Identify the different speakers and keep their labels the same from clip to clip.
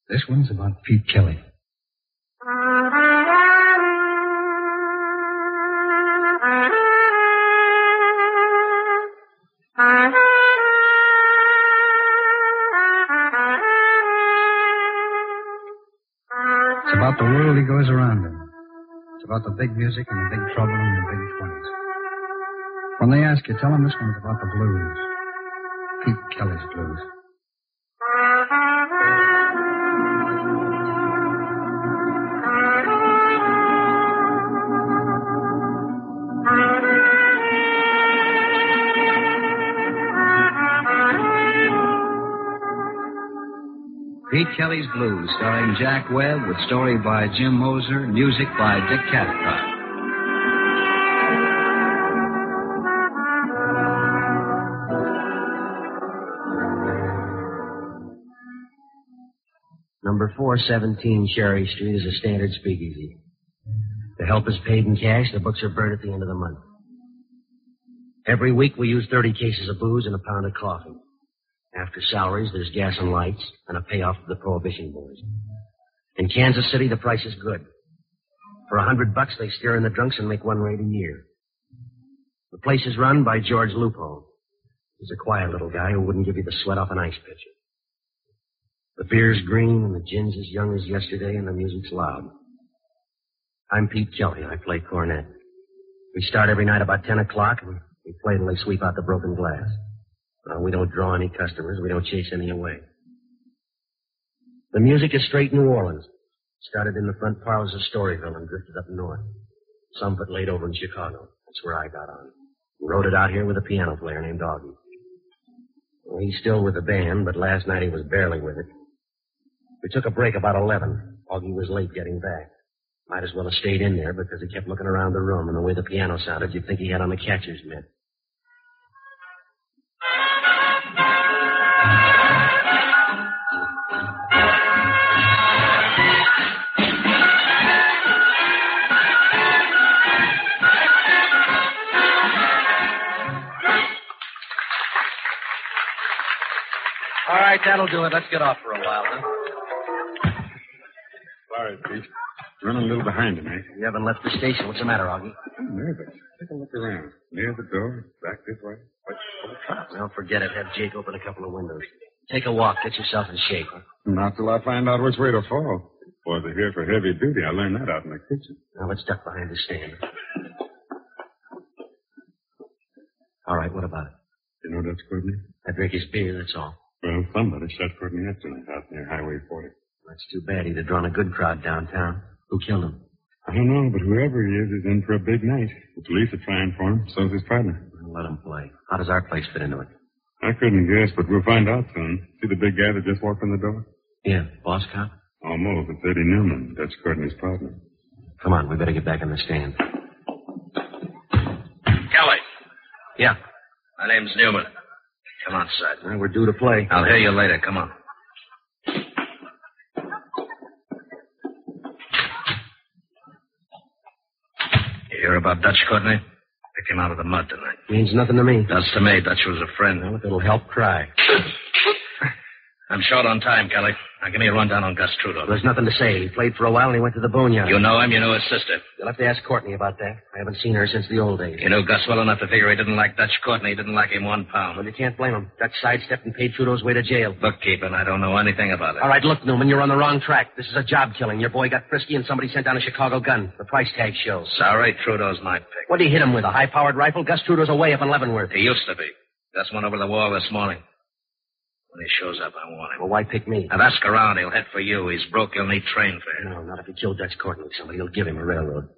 Speaker 1: This one's about Pete Kelly. It's about the world he goes around in. It's about the big music and the big trouble and the big 20s. When they ask you, tell them this one's about the blues. Pete Kelly's blues.
Speaker 2: Pete Kelly's Blues, starring Jack Webb, with story by Jim Moser, music by Dick Cathcart.
Speaker 3: Number 417 Cherry Street is a standard speakeasy. The help is paid in cash. The books are burned at the end of the month. Every week we use 30 cases of booze and a pound of coffee. After salaries, there's gas and lights and a payoff to the Prohibition boys. In Kansas City, the price is good. For $100, they steer in the drunks and make one raid a year. The place is run by George Lupo. He's a quiet little guy who wouldn't give you the sweat off an ice pitcher. The beer's green and the gin's as young as yesterday and the music's loud. I'm Pete Kelly. I play cornet. We start every night about 10 o'clock and we play till they sweep out the broken glass. We don't draw any customers. We don't chase any away. The music is straight New Orleans. Started in the front parlors of Storyville and drifted up north. Some of it laid over in Chicago. That's where I got on. We wrote it out here with a piano player named Augie. Well, he's still with the band, but last night he was barely with it. We took a break about 11. Augie was late getting back. Might as well have stayed in there because he kept looking around the room, and the way the piano sounded, you'd think he had on the catcher's mitt. All right, that'll do it. Let's get off for a while, huh?
Speaker 4: Sorry, Pete. Running a little behind tonight.
Speaker 3: You haven't left the station. What's the matter, Augie?
Speaker 4: I'm nervous. Take a look around. Near the door, back this way.
Speaker 3: Well, forget it. Have Jake open a couple of windows. Take a walk. Get yourself in shape, huh?
Speaker 4: Not till I find out which way to fall. Boys are here for heavy duty. I learned that out in the kitchen.
Speaker 3: Now, let's duck behind the stand. All right, what about it?
Speaker 4: You know Dutch Courtney?
Speaker 3: I drink his beer, that's all.
Speaker 4: Well, somebody shot Courtney up tonight out near Highway 40.
Speaker 3: That's too bad. He'd have drawn a good crowd downtown. Who killed him?
Speaker 4: I don't know, but whoever he is in for a big night. The police are trying for him. So's his partner.
Speaker 3: Let him play. How does our place fit into it?
Speaker 4: I couldn't guess, but we'll find out soon. See the big guy that just walked in the door?
Speaker 3: Yeah, boss cop?
Speaker 4: Almost. It's Eddie Newman. That's Courtney's partner.
Speaker 3: Come on, we better get back in the stand.
Speaker 5: Kelly.
Speaker 3: Yeah.
Speaker 5: My name's Newman. Come on, Side.
Speaker 3: Well, we're due to play.
Speaker 5: I'll hear you later. Come on. You hear about Dutch Courtney? They came out of the mud tonight.
Speaker 3: Means nothing to me.
Speaker 5: Does to me. Dutch was a friend.
Speaker 3: Well, if it'll help, cry.
Speaker 5: I'm short on time, Kelly. Now give me a rundown on Gus Trudeau.
Speaker 3: There's nothing to say. He played for a while and he went to the boneyard.
Speaker 5: You know him. You know his sister.
Speaker 3: You'll have to ask Courtney about that. I haven't seen her since the old days.
Speaker 5: You know Gus well enough to figure he didn't like Dutch Courtney. He didn't like him 1 pound.
Speaker 3: Well, you can't blame him. Dutch sidestepped and paid Trudeau's way to jail.
Speaker 5: Bookkeeping. I don't know anything about it.
Speaker 3: All right, look, Newman, you're on the wrong track. This is a job killing. Your boy got frisky and somebody sent down a Chicago gun. The price tag shows.
Speaker 5: Sorry, Trudeau's my pick.
Speaker 3: What did he hit him with, a high-powered rifle? Gus Trudeau's away up in Leavenworth.
Speaker 5: He used to be. Gus went over the wall this morning. When he shows up, I want him.
Speaker 3: Well, why pick me?
Speaker 5: Now, ask around. He'll head for you. He's broke. He'll need train fare.
Speaker 3: No, not if you kill Dutch Courtney. Somebody will give him a railroad.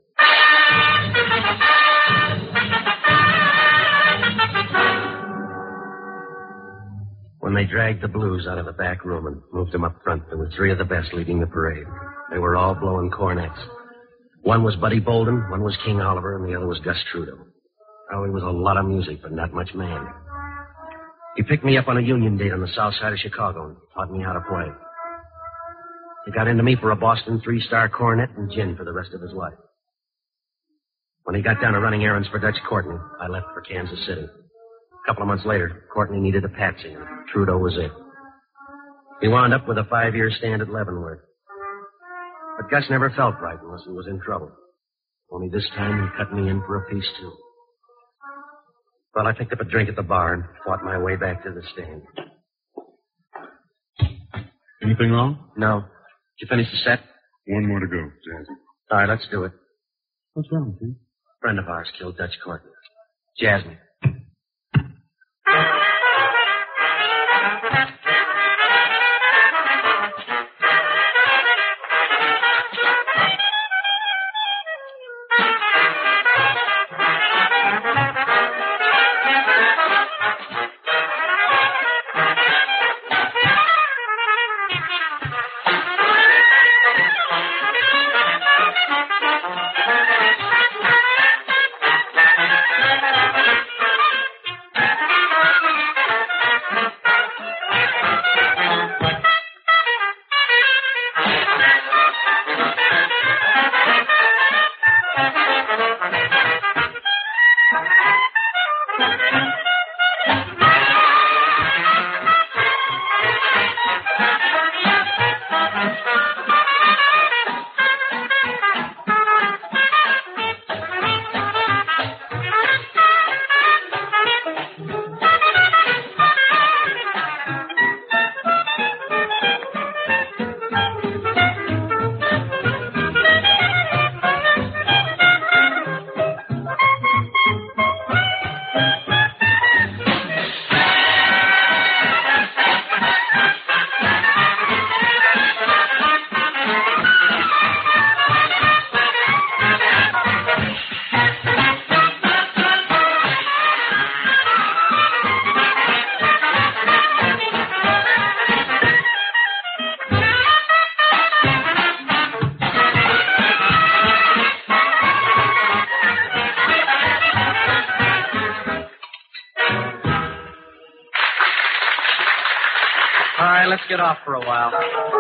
Speaker 3: When they dragged the blues out of the back room and moved them up front, there were 3 of the best leading the parade. They were all blowing cornets. One was Buddy Bolden, one was King Oliver, and the other was Gus Trudeau. Oh, it was a lot of music, but not much man. He picked me up on a union date on the south side of Chicago and taught me how to play. He got into me for a Boston 3-star cornet and gin for the rest of his life. When he got down to running errands for Dutch Courtney, I left for Kansas City. A couple of months later, Courtney needed a patsy, and Trudeau was it. He wound up with a 5-year stand at Leavenworth. But Gus never felt right unless he was in trouble. Only this time he cut me in for a piece, too. Well, I picked up a drink at the bar and fought my way back to the stand.
Speaker 4: Anything wrong?
Speaker 3: No. Did you finish the set?
Speaker 4: One more to go, Jazzy.
Speaker 3: All right, let's do it.
Speaker 4: What's wrong, Pete?
Speaker 3: A friend of ours killed Dutch Courtney. Jasmine. Let's get off for a while.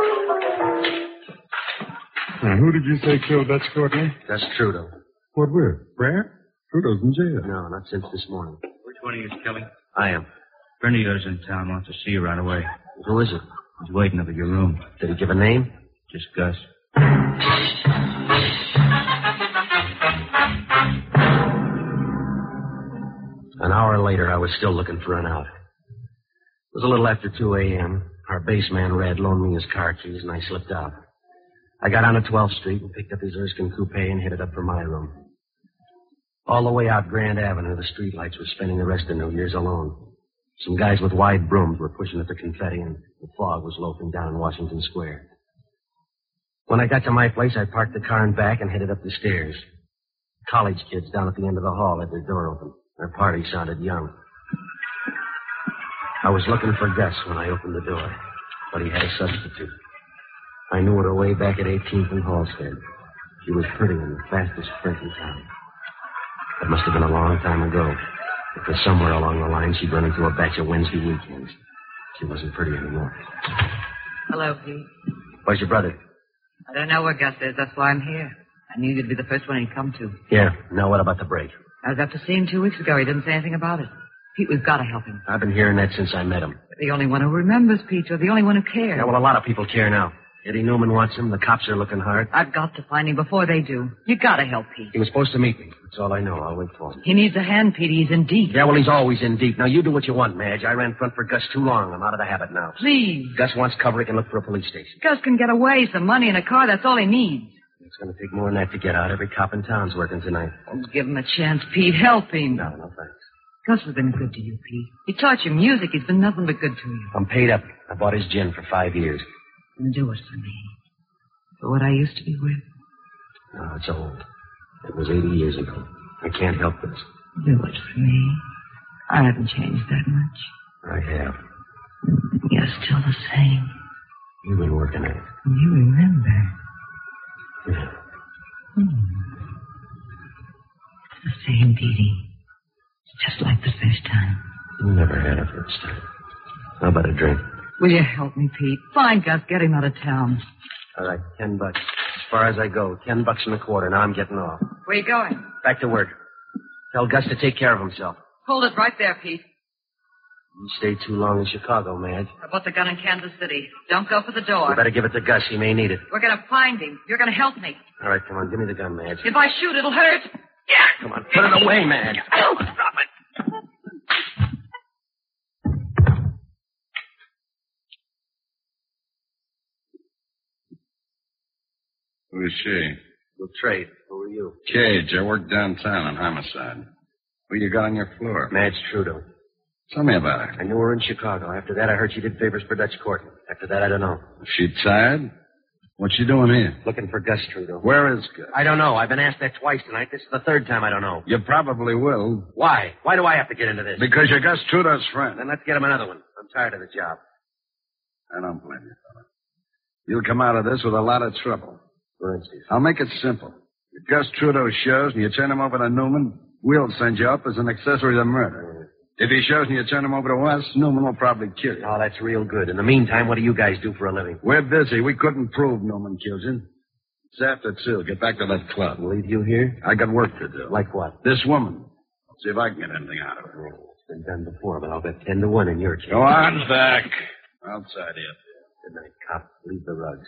Speaker 4: Now, who did you say killed Dutch Courtney?
Speaker 3: That's Trudeau.
Speaker 4: What with? Where? Trudeau's in jail.
Speaker 3: No, not since this morning.
Speaker 2: Which one of you is Kelly?
Speaker 3: I am.
Speaker 2: A friend of yours in town wants to see you right away.
Speaker 3: Who is it?
Speaker 2: He's waiting up at your room.
Speaker 3: Did he give a name?
Speaker 2: Just Gus.
Speaker 3: An hour later, I was still looking for an out. It was a little after 2 a.m. Our base man, Red, loaned me his car keys, and I slipped out. I got on at 12th Street and picked up his Erskine coupe and headed up for my room. All the way out Grand Avenue, the streetlights were spending the rest of New Year's alone. Some guys with wide brooms were pushing at the confetti, and the fog was loafing down in Washington Square. When I got to my place, I parked the car in back and headed up the stairs. College kids down at the end of the hall had their door open. Their party sounded young. I was looking for Gus when I opened the door, but he had a substitute. I knew her way back at 18th and Halstead. She was pretty and the fastest sprint in town. That must have been a long time ago, because somewhere along the line she'd run into a batch of Wednesday weekends. She wasn't pretty anymore.
Speaker 6: Hello, Pete.
Speaker 3: Where's your brother?
Speaker 6: I don't know where Gus is. That's why I'm here. I knew you'd be the first one he'd come to.
Speaker 3: Yeah. Now what about the break?
Speaker 6: I was up to see him 2 weeks ago. He didn't say anything about it. Pete, we've got to help him.
Speaker 3: I've been hearing that since I met him.
Speaker 6: You're the only one who remembers, Pete. You're the only one who cares.
Speaker 3: Yeah, well, a lot of people care now. Eddie Newman wants him. The cops are looking hard.
Speaker 6: I've got to find him before they do. You got to help Pete.
Speaker 3: He was supposed to meet me. That's all I know. I'll wait for him.
Speaker 6: He needs a hand, Pete. He's in deep.
Speaker 3: Yeah, well, he's always in deep. Now, you do what you want, Madge. I ran front for Gus too long. I'm out of the habit now.
Speaker 6: Please.
Speaker 3: Gus wants cover. He can look for a police station.
Speaker 6: Gus can get away. Some money and a car. That's all he needs.
Speaker 3: It's going to take more than that to get out. Every cop in town's working tonight.
Speaker 6: Oh, give him a chance, Pete. Help him.
Speaker 3: No, thanks.
Speaker 6: Gus has been good to you, Pete. He taught you music. He's been nothing but good to you.
Speaker 3: I'm paid up. I bought his gin for 5 years.
Speaker 6: Then do it for me. For what I used to be with.
Speaker 3: No, it's old. It was 80 years ago. I can't help this.
Speaker 6: Do it for me. I haven't changed that much.
Speaker 3: I have.
Speaker 6: You're still the same.
Speaker 3: You've been working at it.
Speaker 6: You remember.
Speaker 3: Yeah.
Speaker 6: It's the same beating. Just like the first time.
Speaker 3: You never had a first time. How about a drink?
Speaker 6: Will you help me, Pete? Find Gus. Get him out of town.
Speaker 3: All right, $10. As far as I go, $10 and a quarter. Now I'm getting off.
Speaker 6: Where you going?
Speaker 3: Back to work. Tell Gus to take care of himself.
Speaker 6: Hold it right there, Pete.
Speaker 3: You stayed too long in Chicago, Madge.
Speaker 6: I bought the gun in Kansas City. Don't go for the door.
Speaker 3: You better give it to Gus. He may need it.
Speaker 6: We're going to find him. You're going to help me.
Speaker 3: All right, come on. Give me the gun, Madge.
Speaker 6: If I shoot, it'll hurt. Yeah.
Speaker 3: Come on. Put it away, Madge.
Speaker 6: Oh, stop it.
Speaker 7: Who is she?
Speaker 3: We'll trade. Who are you?
Speaker 7: Cage. I work downtown on homicide. Who you got on your floor?
Speaker 3: Madge Trudeau.
Speaker 7: Tell me about her.
Speaker 3: I knew her in Chicago. After that, I heard she did favors for Dutch Courtney. After that, I don't know.
Speaker 7: Is she tired? What's she doing here?
Speaker 3: Looking for Gus Trudeau.
Speaker 7: Where is Gus?
Speaker 3: I don't know. I've been asked that twice tonight. This is the third time I don't know.
Speaker 7: You probably will.
Speaker 3: Why? Why do I have to get into this?
Speaker 7: Because you're Gus Trudeau's friend.
Speaker 3: Then let's get him another one. I'm tired of the job.
Speaker 7: I don't blame you, fella. You'll come out of this with a lot of trouble.
Speaker 3: For instance.
Speaker 7: I'll make it simple. If Gus Trudeau shows and you turn him over to Newman, we'll send you up as an accessory to murder. If he shows and you turn him over to us, Newman will probably kill you.
Speaker 3: Oh, that's real good. In the meantime, what do you guys do for a living?
Speaker 7: We're busy. We couldn't prove Newman killed you. It's after 2. Get back to that club.
Speaker 3: Leave you here?
Speaker 7: I got work to do.
Speaker 3: Like what?
Speaker 7: This woman. See if I can get anything out of her.
Speaker 3: Oh, it's been done before, but I'll bet 10 to 1 in your case.
Speaker 7: Go on back. Outside here.
Speaker 3: Good night, cop. Leave the rugs.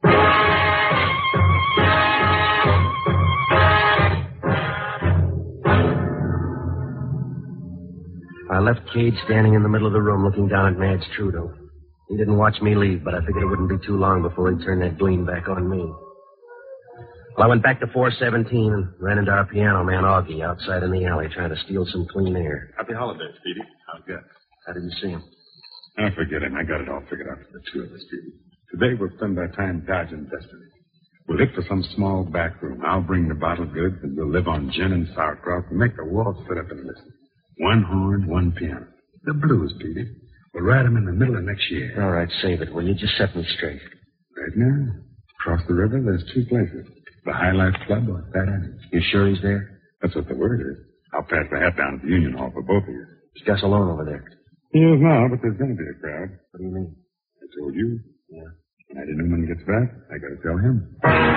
Speaker 3: I left Cage standing in the middle of the room looking down at Madge Trudeau. He didn't watch me leave, but I figured it wouldn't be too long before he'd turn that gleam back on me. Well, I went back to 417 and ran into our piano man, Augie, outside in the alley trying to steal some clean air.
Speaker 4: Happy holidays, Petey. How's Gus?
Speaker 3: How did you see him?
Speaker 4: I forget him. I got it all figured out for the two of us, Petey. Today we'll spend our time dodging destiny. We'll hit for some small back room. I'll bring the bottled goods, and we'll live on gin and sauerkraut and make the walls sit up and listen. 1 horn, 1 piano. The blues, Petey. We'll write them in the middle of next year.
Speaker 3: All right, save it. Will you just set me straight?
Speaker 4: Right now, across the river, there's 2 places. The High Life Club or Fat Annie's.
Speaker 3: You sure he's there?
Speaker 4: That's what the word is. I'll pass the hat down at the Union Hall for both of you.
Speaker 3: Is Gus alone over there?
Speaker 4: He is now, but there's going to be a crowd.
Speaker 3: What do you mean?
Speaker 4: I told you.
Speaker 3: Yeah.
Speaker 4: When Eddie Newman gets back, I got to tell him.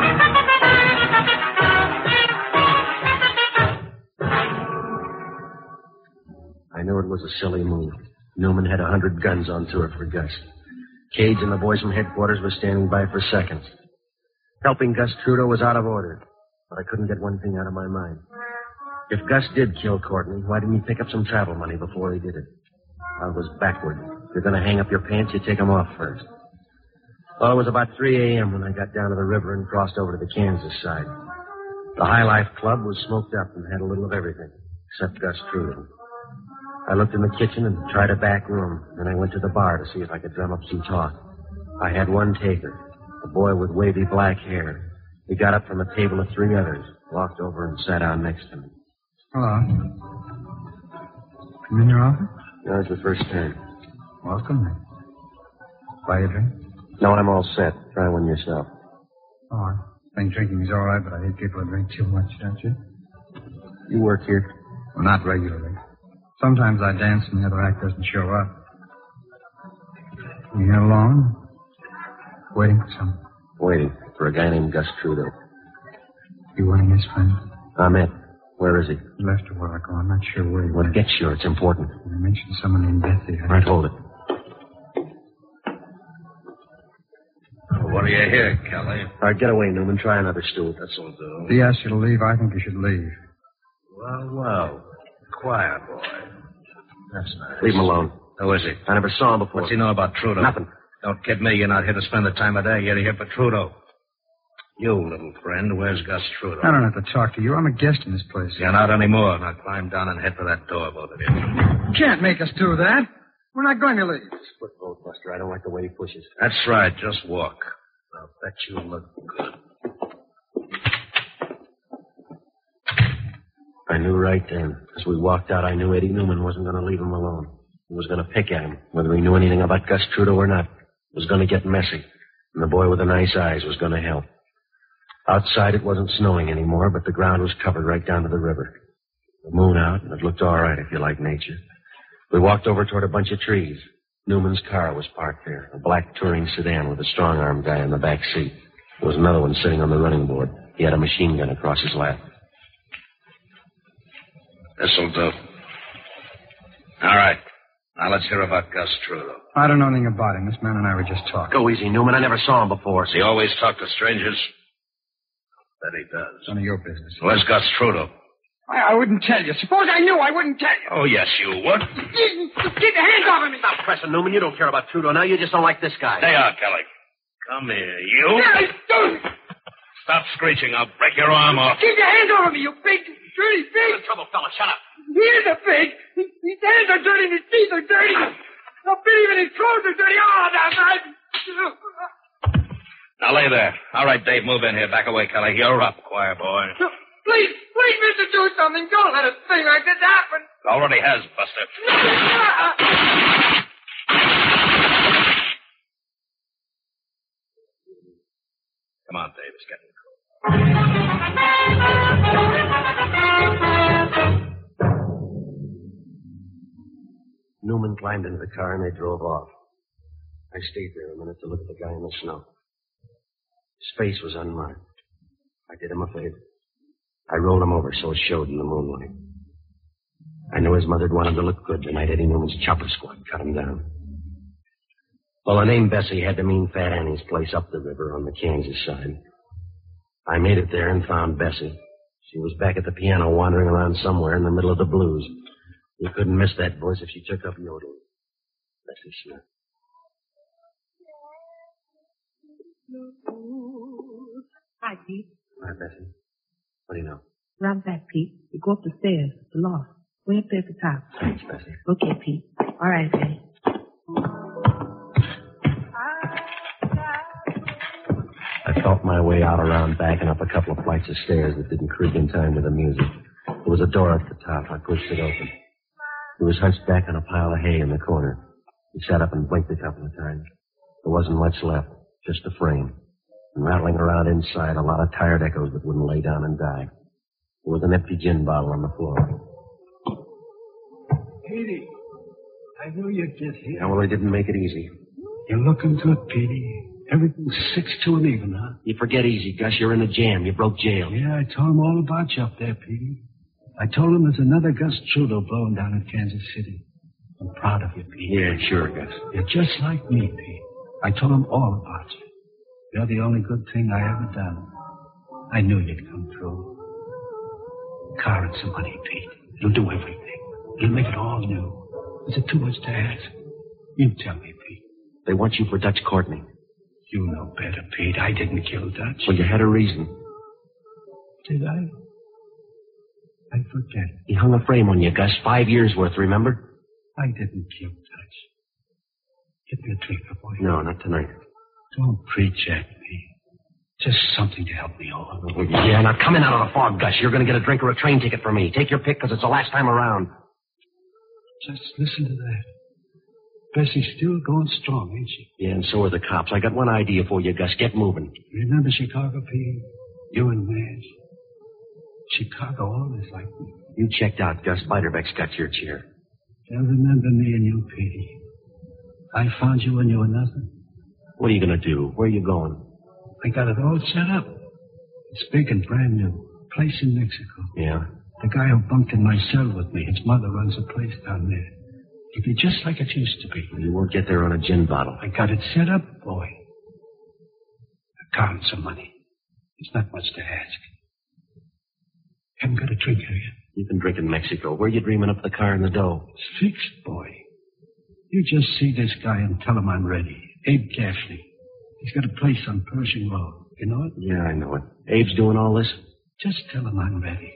Speaker 3: I knew it was a silly move. Newman had 100 guns on tour for Gus. Cage and the boys from headquarters were standing by for seconds. Helping Gus Trudeau was out of order, but I couldn't get one thing out of my mind. If Gus did kill Courtney, why didn't he pick up some travel money before he did it? I was backward. If you're going to hang up your pants, you take them off first. Well, it was about 3 a.m. when I got down to the river and crossed over to the Kansas side. The High Life Club was smoked up and had a little of everything, except Gus Trudeau. I looked in the kitchen and tried a back room. Then I went to the bar to see if I could drum up some talk. I had one taker, a boy with wavy black hair. He got up from a table of 3 others, walked over and sat down next to me.
Speaker 1: Hello. Come in your office?
Speaker 3: That was the first time.
Speaker 1: Welcome. Buy you a drink?
Speaker 3: No, I'm all set. Try one yourself.
Speaker 1: Oh, I think drinking's all right, but I hate people who drink too much, don't you?
Speaker 3: You work here?
Speaker 1: Well, not regularly. Sometimes I dance and the other act doesn't show up. You here alone? Waiting for someone?
Speaker 3: Waiting for a guy named Gus Trudeau.
Speaker 1: You one of his friends?
Speaker 3: Ahmet. Where is he?
Speaker 1: He left a while ago. I'm not sure where he
Speaker 3: Well,
Speaker 1: went.
Speaker 3: get sure. It's important.
Speaker 1: You mentioned someone named Betsy.
Speaker 3: All right, hold it.
Speaker 5: What do you hear, Kelly?
Speaker 3: All right, get away, Newman. Try another stool.
Speaker 5: This'll do.
Speaker 1: If he asks you to leave, I think you should leave.
Speaker 5: Well. Quiet, boy. That's nice.
Speaker 3: Leave him alone.
Speaker 5: Who is he?
Speaker 3: I never saw him before.
Speaker 5: What's he know about Trudeau?
Speaker 3: Nothing.
Speaker 5: Don't kid me. You're not here to spend the time of day. You're here for Trudeau. You, little friend, where's Gus Trudeau?
Speaker 1: I don't have to talk to you. I'm a guest in this place.
Speaker 5: You're not anymore. Now climb down and head for that door, both of you.
Speaker 1: You can't make us do that. We're not going to leave.
Speaker 3: Split vote, Buster. I don't like the way he pushes.
Speaker 5: That's right. Just walk. I'll bet you look good.
Speaker 3: I knew right then. As we walked out, I knew Eddie Newman wasn't going to leave him alone. He was going to pick at him, whether he knew anything about Gus Trudeau or not. It was going to get messy, and the boy with the nice eyes was going to help. Outside, it wasn't snowing anymore, but the ground was covered right down to the river. The moon out, and it looked all right if you like nature. We walked over toward a bunch of trees. Newman's car was parked there, a black touring sedan with a strong-arm guy in the back seat. There was another one sitting on the running board. He had a machine gun across his lap.
Speaker 5: This'll do. All right. Now let's hear about Gus Trudeau.
Speaker 1: I don't know anything about him. This man and I were just talking.
Speaker 3: Go easy, Newman. I never saw him before.
Speaker 5: Does he always talk to strangers? That he does.
Speaker 1: None of your business.
Speaker 5: Where's Gus Trudeau?
Speaker 8: I wouldn't tell you. Suppose I knew, I wouldn't tell you.
Speaker 5: Oh, yes, you would.
Speaker 8: Get your hands off of me.
Speaker 3: Stop pressing, Newman. You don't care about Trudeau now. You just don't like this guy.
Speaker 5: Stay out, Kelly. Come here, you.
Speaker 8: Yeah, don't.
Speaker 5: Stop screeching. I'll break your arm off.
Speaker 8: Get your hands off of me, you big, dirty pig.
Speaker 3: What's the trouble, fella? Shut up.
Speaker 8: He is a pig. His hands are dirty and his teeth are dirty. No, even his clothes are dirty. Oh, that's right.
Speaker 5: Now lay there. All right, Dave, move in here. Back away, Kelly. You're up, choir boy.
Speaker 8: No, please, mister, do something. Don't let a thing like this happen.
Speaker 5: Already has, Buster. Come on, Dave. It's getting
Speaker 3: Newman climbed into the car and they drove off. I stayed there a minute to look at the guy in the snow. His face was unmarked. I did him a favor. I rolled him over so it showed in the moonlight. I knew his mother'd want him to look good the night Eddie Newman's chopper squad cut him down. Well, the name Bessie had to mean Fat Annie's place up the river on the Kansas side. I made it there and found Bessie. She was back at the piano wandering around somewhere in the middle of the blues. You couldn't miss that voice if she took up yodeling. Bessie Smith.
Speaker 6: Hi, Pete.
Speaker 3: Hi, Bessie. What do you know?
Speaker 6: Run back, Pete. You go up the stairs, the loft. Way up there at the top.
Speaker 3: Thanks, Bessie.
Speaker 6: Okay, Pete. All right, Eddie.
Speaker 3: I felt my way out around back and up a couple of flights of stairs that didn't creak in time to the music. There was a door at the top. I pushed it open. He was hunched back on a pile of hay in the corner. He sat up and blinked a couple of times. There wasn't much left, just a frame. And rattling around inside, a lot of tired echoes that wouldn't lay down and die. There was an empty gin bottle on the floor.
Speaker 9: Petey, I knew you'd get here.
Speaker 3: Yeah, well, they didn't make it easy.
Speaker 9: You're looking good, Petey. Everything's 6 to an even, huh?
Speaker 3: You forget easy, Gus. You're in a jam. You broke jail.
Speaker 9: Yeah, I told him all about you up there, Petey. I told him there's another Gus Trudeau blowing down in Kansas City. I'm proud of you, Pete.
Speaker 3: Yeah, sure, Gus.
Speaker 9: You're just like me, Pete. I told him all about you. You're the only good thing I ever done. I knew you'd come through. Car and some money, Pete. It'll do everything. It'll make it all new. Is it too much to ask? You tell me, Pete.
Speaker 3: They want you for Dutch Courtney.
Speaker 9: You know better, Pete. I didn't kill Dutch.
Speaker 3: Well, you had a reason.
Speaker 9: Did I? I forget.
Speaker 3: He hung a frame on you, Gus. 5 years worth, remember?
Speaker 9: I didn't kill Dutch. Get me a drink, boy.
Speaker 3: No, not tonight.
Speaker 9: Don't preach at me. Just something to help me over.
Speaker 3: Yeah, now come in out of the fog, Gus. You're going to get a drink or a train ticket from me. Take your pick, because it's the last time around.
Speaker 9: Just listen to that. Bessie's still going strong, ain't she?
Speaker 3: Yeah, and so are the cops. I got one idea for you, Gus. Get moving.
Speaker 9: Remember Chicago, Pete? You and Madge? Chicago always liked me.
Speaker 3: You checked out, Gus. Biderbeck's got your chair.
Speaker 9: They'll remember me and you, Petey. I found you when you were nothing.
Speaker 3: What are you going to do? Where are you going?
Speaker 9: I got it all set up. It's big and brand new. Place in Mexico.
Speaker 3: Yeah?
Speaker 9: The guy who bunked in my cell with me, his mother runs a place down there. It'll be just like it used to be.
Speaker 3: You won't get there on a gin bottle.
Speaker 9: I got it set up, boy. A car and some money. It's not much to ask. Haven't got a drink, have you?
Speaker 3: You can drink in Mexico. Where are you dreaming up the car and the dough?
Speaker 9: It's fixed, boy. You just see this guy and tell him I'm ready. Abe Gaffney. He's got a place on Pershing Road. You know it?
Speaker 3: Yeah, I know it. Abe's doing all this?
Speaker 9: Just tell him I'm ready.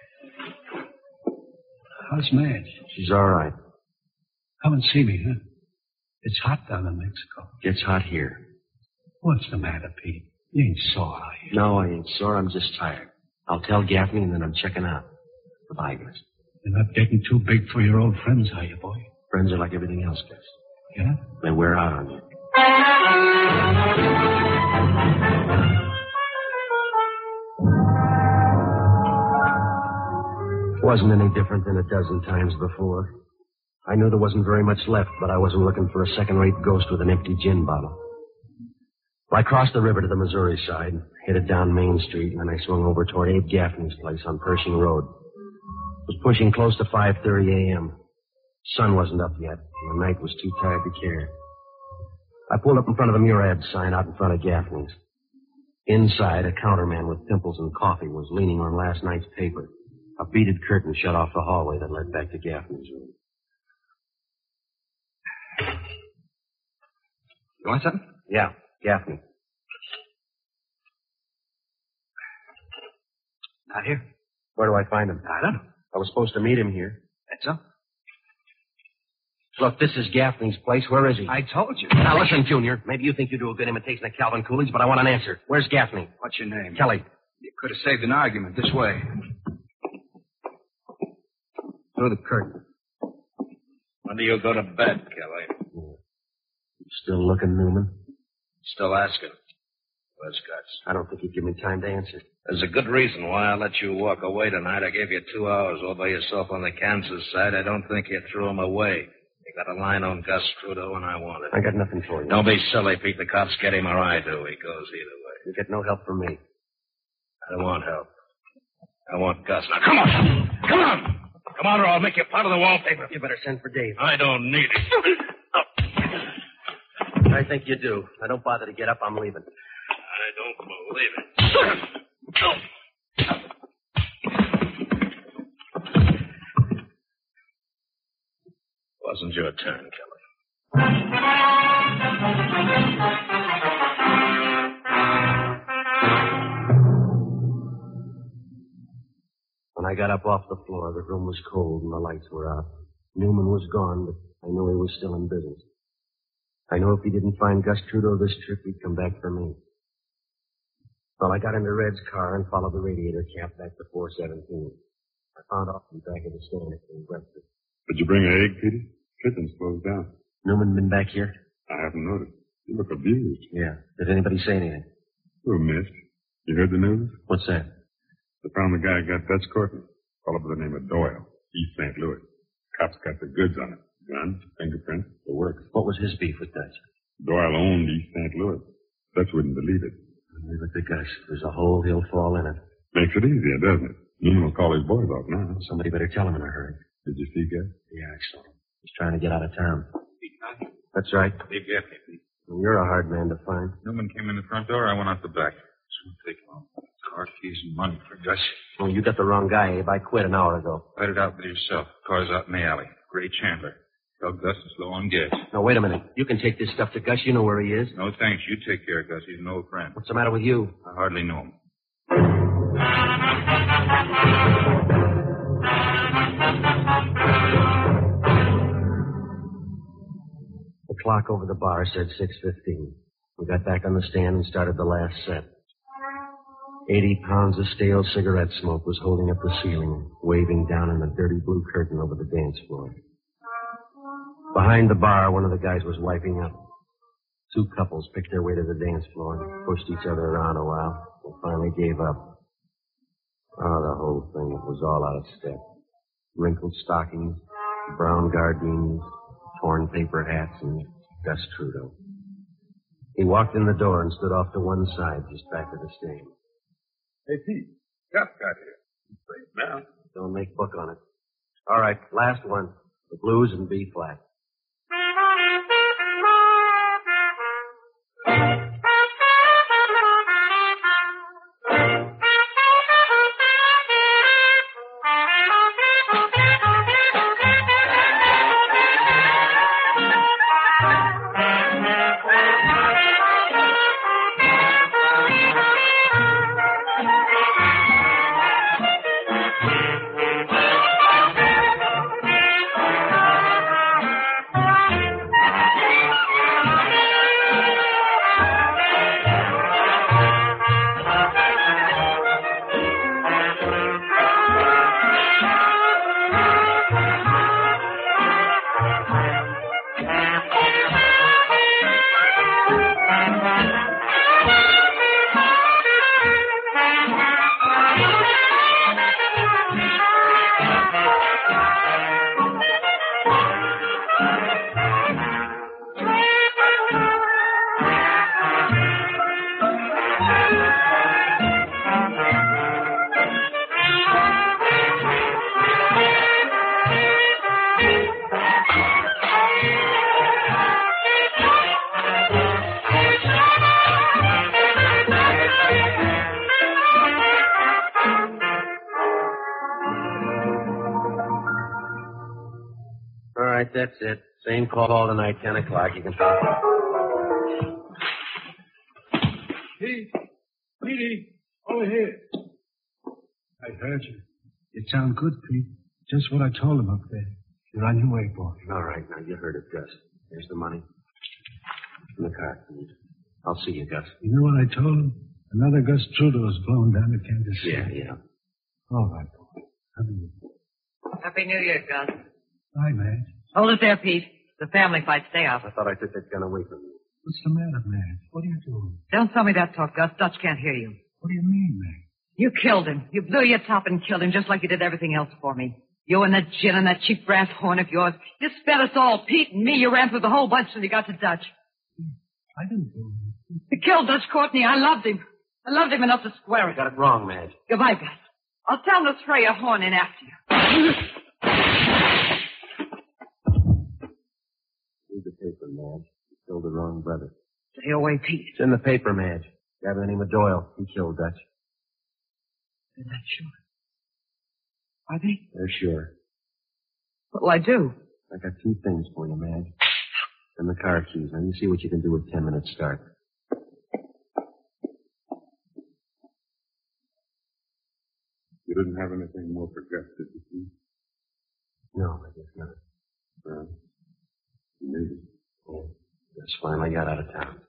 Speaker 9: How's Madge?
Speaker 3: She's all right.
Speaker 9: Come and see me, huh? It's hot down in Mexico.
Speaker 3: Gets hot here.
Speaker 9: What's the matter, Pete? You ain't sore, are you?
Speaker 3: No, I ain't sore. I'm just tired. I'll tell Gaffney and then I'm checking out. Goodbye, Gus.
Speaker 9: You're not getting too big for your old friends, are you, boy?
Speaker 3: Friends are like everything else, Gus.
Speaker 9: Yeah?
Speaker 3: They wear out on you. It wasn't any different than a dozen times before. I knew there wasn't very much left, but I wasn't looking for a second-rate ghost with an empty gin bottle. Well, I crossed the river to the Missouri side, headed down Main Street, and then I swung over toward Abe Gaffney's place on Pershing Road. It was pushing close to 5:30 a.m. Sun wasn't up yet. and the night was too tired to care. I pulled up in front of the Murad sign out in front of Gaffney's. Inside, a counterman with pimples and coffee was leaning on last night's paper. A beaded curtain shut off the hallway that led back to Gaffney's room.
Speaker 2: You want something?
Speaker 3: Yeah, Gaffney.
Speaker 2: Not here.
Speaker 3: Where do I find him?
Speaker 2: I don't know.
Speaker 3: I was supposed to meet him here.
Speaker 2: That's all.
Speaker 3: Look, this is Gaffney's place. Where is he?
Speaker 2: I told you.
Speaker 3: Now, listen, Junior. Maybe you think you do a good imitation of Calvin Coolidge, but I want an answer. Where's Gaffney?
Speaker 2: What's your name?
Speaker 3: Kelly.
Speaker 2: You could have saved an argument this way. Through the curtain.
Speaker 5: When do you go to bed, Kelly?
Speaker 3: Still looking, Newman?
Speaker 5: Still asking. Where's Guts?
Speaker 3: I don't think he'd give me time to answer.
Speaker 5: There's a good reason why I let you walk away tonight. I gave you 2 hours all by yourself on the Kansas side. I don't think you threw him away. You got a line on Gus Trudeau, and I want it.
Speaker 3: I got nothing for you.
Speaker 5: Don't be silly, Pete. The cops get him or I do. He goes either way.
Speaker 3: You get no help from me.
Speaker 5: I don't want help. I want Gus. Now, come on! Come on! Come on, or I'll make you part of the wallpaper.
Speaker 3: You better send for Dave.
Speaker 5: I don't need it.
Speaker 3: I think you do. Now, don't bother to get up. I'm leaving.
Speaker 5: I don't believe it. Wasn't your turn, Kelly.
Speaker 3: When I got up off the floor, the room was cold and the lights were out. Newman was gone, but I knew he was still in business. I knew if he didn't find Gus Trudeau this trip, he'd come back for me. Well, I got into Red's car and followed the radiator cap back to 417. I found Austin back at the stand for breakfast.
Speaker 4: Did you bring an egg, Petey? Kitchen's closed down.
Speaker 3: Newman been back here?
Speaker 4: I haven't noticed. You look abused.
Speaker 3: Yeah. Did anybody say anything?
Speaker 4: Who missed? You heard the news?
Speaker 3: What's that?
Speaker 4: They found the guy who got Dutch Courtney. Fellow by the name of Doyle, East St. Louis. Cops got the goods on it. Guns, fingerprints, the works.
Speaker 3: What was his beef with Dutch?
Speaker 4: Doyle owned East St. Louis. Dutch wouldn't believe it.
Speaker 3: Leave it to Gus. There's a hole he'll fall in it.
Speaker 4: Makes it easier, doesn't it? Newman will call his boys off now.
Speaker 3: Somebody better tell him in a hurry.
Speaker 4: Did you see Gus?
Speaker 3: Yeah, I saw him. He's trying to get out of town. That's right.
Speaker 10: Dave Gaffney.
Speaker 3: Well, you're a hard man to find.
Speaker 10: Newman came in the front door. I went out the back. Shouldn't take long. Car, keys, and money for Gus.
Speaker 3: Well, you got the wrong guy, Abe. I quit an hour ago.
Speaker 10: Fight it out with yourself. Car's out in the alley. Gray Chandler. Tell Gus is low on gas.
Speaker 3: Now, wait a minute. You can take this stuff to Gus. You know where he is.
Speaker 10: No, thanks. You take care of Gus. He's an old friend.
Speaker 3: What's the matter with you?
Speaker 10: I hardly know him.
Speaker 3: The clock over the bar said 6:15. We got back on the stand and started the last set. 80 pounds of stale cigarette smoke was holding up the ceiling, waving down in the dirty blue curtain over the dance floor. Behind the bar, one of the guys was wiping up. 2 couples picked their way to the dance floor and pushed each other around a while and finally gave up. Oh, the whole thing was all out of step. Wrinkled stockings, brown gardenias, torn paper hats, and Gus Trudeau. He walked in the door and stood off to one side, just back of the stand.
Speaker 4: Hey, Pete. Gus got here. He's safe now.
Speaker 3: Don't make book on it. All right, last one. The blues and B flat. right, that's it. Same call tonight, 10 o'clock. You can pop up.
Speaker 9: Pete! Petey! Over here. I heard you. You sound good, Pete. Just what I told him up there. You're on your way, boy.
Speaker 3: All right, now you heard it, Gus. Here's the money. In the car, please. I'll see you, Gus.
Speaker 9: You know what I told him? Another Gus Trudeau is blown down to Kansas City.
Speaker 3: Yeah.
Speaker 9: All right, boy.
Speaker 6: Happy New Year, Gus.
Speaker 9: Bye, man.
Speaker 6: Hold it there, Pete. The family fight. Stay out.
Speaker 3: I thought I took that gun away from you.
Speaker 9: What's the matter, man? What are you doing?
Speaker 6: Don't tell me that talk, Gus. Dutch can't hear you.
Speaker 9: What do you mean, man?
Speaker 6: You killed him. You blew your top and killed him just like you did everything else for me. You and that gin and that cheap brass horn of yours. You sped us all. Pete and me, you ran through the whole bunch till you got to Dutch.
Speaker 9: I didn't do it.
Speaker 6: You killed Dutch Courtney. I loved him. I loved him enough to square it.
Speaker 3: You got it wrong, Madge.
Speaker 6: Goodbye, Gus. I'll tell him to throw your horn in after you.
Speaker 3: Read the paper, Madge. You killed the wrong brother.
Speaker 6: Stay away, Pete.
Speaker 3: It's in the paper, Madge. Guy by the name of Doyle. He killed Dutch.
Speaker 6: They're not sure. Are they?
Speaker 3: They're sure.
Speaker 6: What'll I do?
Speaker 3: I got 2 things for you, Madge. And the car keys. Now you see what you can do with 10 minutes start.
Speaker 4: You didn't have anything more for Gus, did you, Pete?
Speaker 3: No, I guess not.
Speaker 4: Well, maybe.
Speaker 3: Yeah. Gus finally got out of town.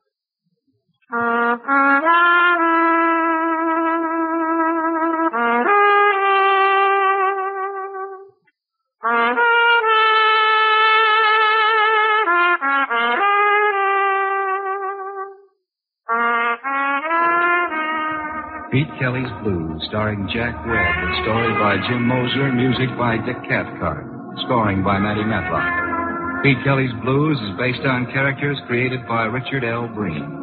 Speaker 2: Pete Kelly's Blues, starring Jack Webb, with story by Jim Moser, music by Dick Cathcart, scoring by Matty Matlock. Pete Kelly's Blues is based on characters created by Richard L. Breen.